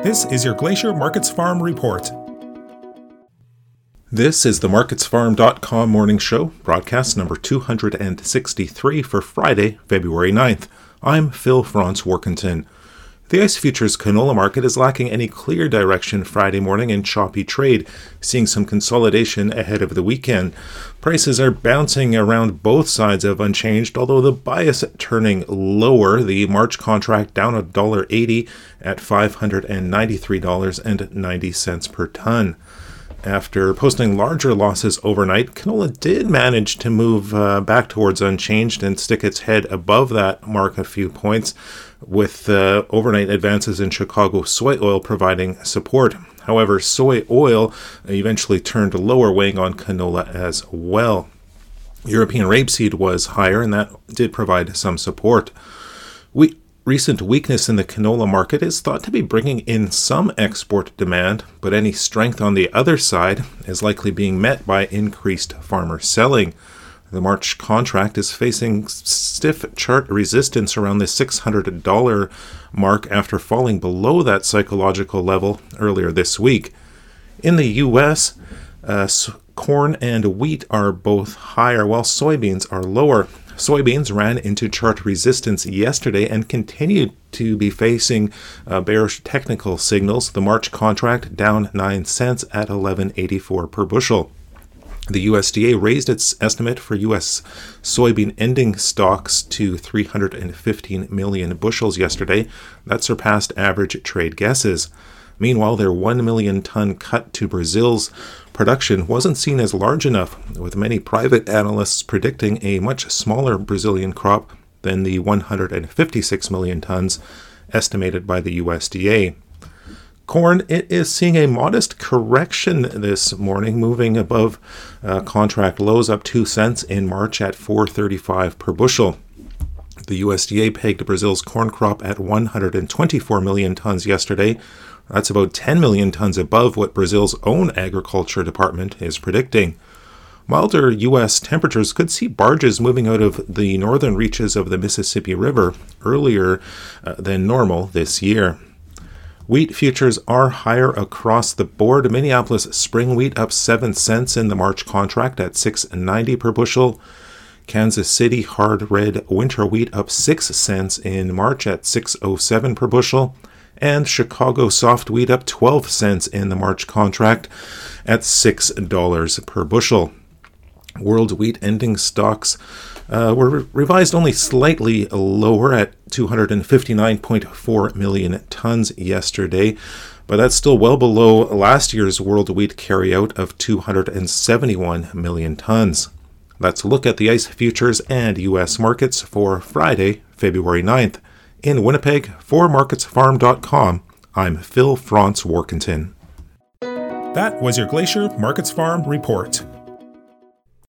This is your Glacier Markets Farm Report. This is the MarketsFarm.com morning show, broadcast number 263 for Friday, February 9th. I'm Phil Franz Workington. The ICE Futures canola market is lacking any clear direction Friday morning in choppy trade, seeing some consolidation ahead of the weekend. Prices are bouncing around both sides of unchanged, although the bias turning lower. The March contract down $1.80 at $593.90 per ton. After posting larger losses overnight, canola did manage to move back towards unchanged and stick its head above that mark a few points, with overnight advances in Chicago soy oil providing support. However, soy oil eventually turned lower, weighing on canola as well. European rapeseed was higher, and that did provide some support. Recent weakness in the canola market is thought to be bringing in some export demand, but any strength on the other side is likely being met by increased farmer selling. The March contract is facing stiff chart resistance around the $600 mark after falling below that psychological level earlier this week. In the U.S., corn and wheat are both higher, while soybeans are lower. Soybeans ran into chart resistance yesterday and continued to be facing bearish technical signals. The March contract down 9 cents at $11.84 per bushel. The USDA raised its estimate for U.S. soybean ending stocks to 315 million bushels yesterday. That surpassed average trade guesses. Meanwhile, their 1 million ton cut to Brazil's production wasn't seen as large enough, with many private analysts predicting a much smaller Brazilian crop than the 156 million tons estimated by the USDA. Corn, it is seeing a modest correction this morning, moving above contract lows, up 2 cents in March at $4.35 per bushel. The USDA pegged Brazil's corn crop at 124 million tons yesterday. That's about 10 million tons above what Brazil's own agriculture department is predicting. Milder U.S. temperatures could see barges moving out of the northern reaches of the Mississippi River earlier than normal this year. Wheat futures are higher across the board. Minneapolis spring wheat up 7 cents in the March contract at $6.90 per bushel. Kansas City hard red winter wheat up 6 cents in March at $6.07 per bushel. And Chicago soft wheat up 12 cents in the March contract at $6 per bushel. World wheat ending stocks were revised only slightly lower at 259.4 million tons yesterday, but that's still well below last year's world wheat carryout of 271 million tons. Let's look at the ICE futures and U.S. markets for Friday, February 9th. In Winnipeg, for MarketsFarm.com, I'm Phil Franz Workington. That was your Glacier Markets Farm Report.